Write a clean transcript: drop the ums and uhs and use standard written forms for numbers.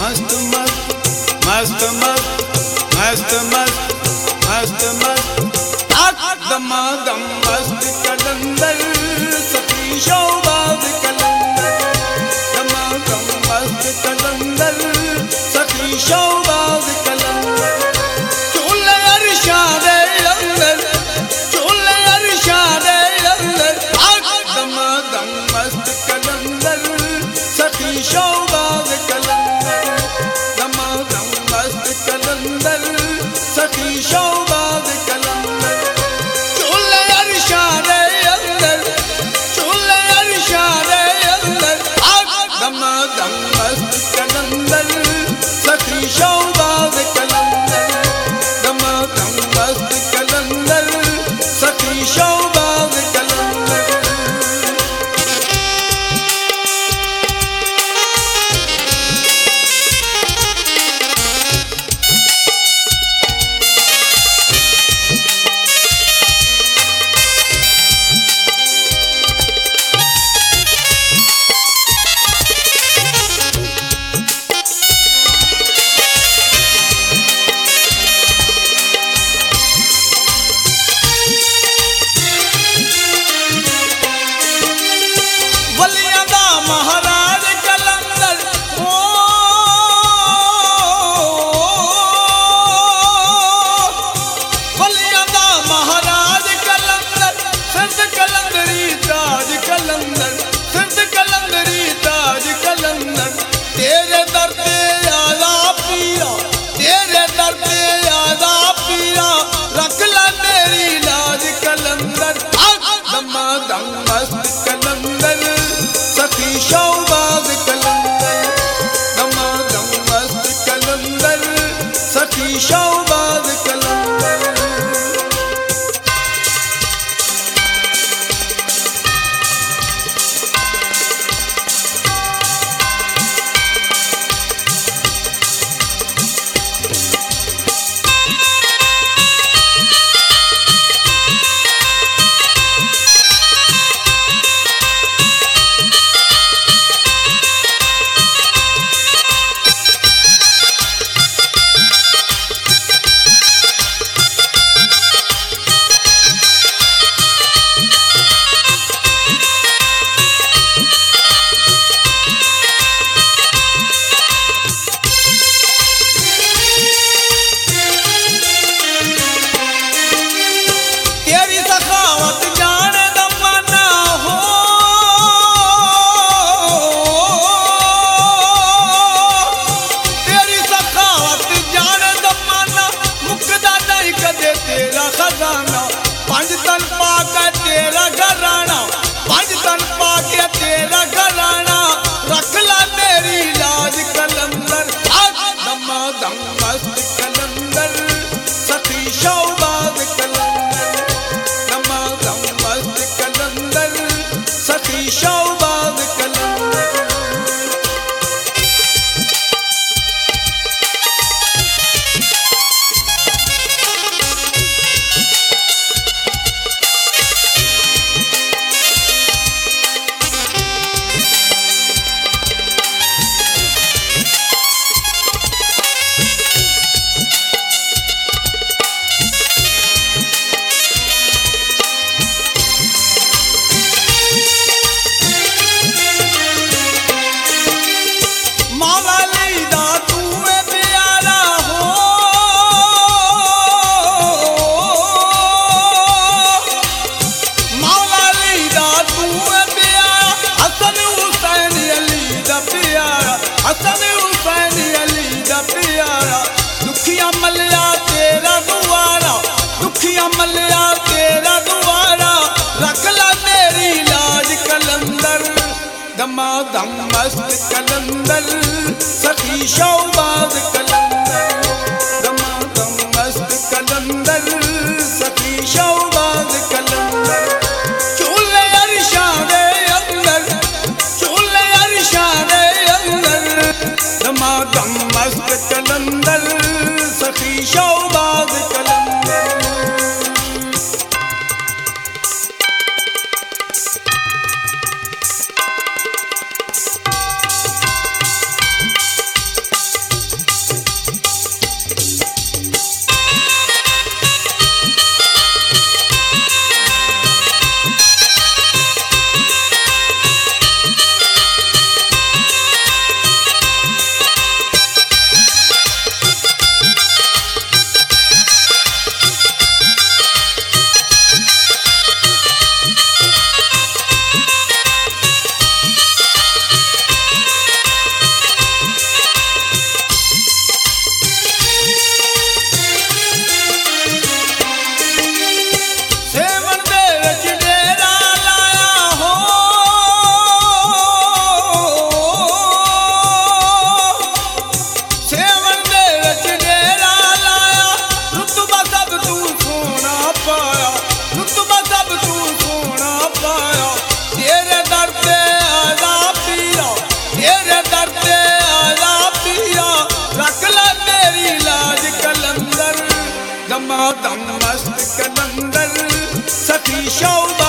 मस्त मस्त मस्त मस्त मस्त मस्त मस्त दमादम मस्त कलंदर सखी शौबाद कलंदर दमादम मस्त कलंदर सखी शौबाद कलंदर चूल्हे अरशादे अंदर चूल्हे अरशादे अंदर दमादम मस्त कलंदर सखी शौबाद कलंदर दमादम मस्त कलंदर सखी शौबाद कलंदर चूल्हे अरशादे अंदर चूल्हे अरशादे अंदर दमादम मस्त कलंदर सखी शौबाद कलंदर दमादम मस्त कलंदर सखी शौबाद कलंदर महाराज कलंदर वलियादा महाराज कलंदर सिंध कलंदरी ताज कलंदर सिंध कलंदरी ताज कलंदर तेरे दर पे आजा पीरा तेरे दर पे आजा पीरा रख ला मेरी लाज कलंदर दमादम मस्त कलंदर सखी शौबाद कलंदर दमादम मस्त कलंदर सखी शौबाद कलंदर दमादम मस्त कलंदर सखी शौबाद कलंदर दमादम मस्त कलंदर सखी शौबाद कलंदर दुखिया मलिया तेरा तेरा दुआरा रख ला मेरी लाज कलंदर दमादम मस्त कलंदर सखी शौबाद कलंदर दमादम मस्त कलंदर सखी शौबाद कलंदर चूल्हे अरशादे अंदर चूल्हे अरशादे अंदर दमादम मस्त कलंदर सखी शौबाद कलंदर दमादम मस्त कलंदर सखी शौबा